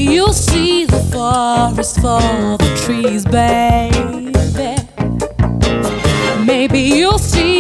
you'll see the forest for the trees, baby. Maybe you'll see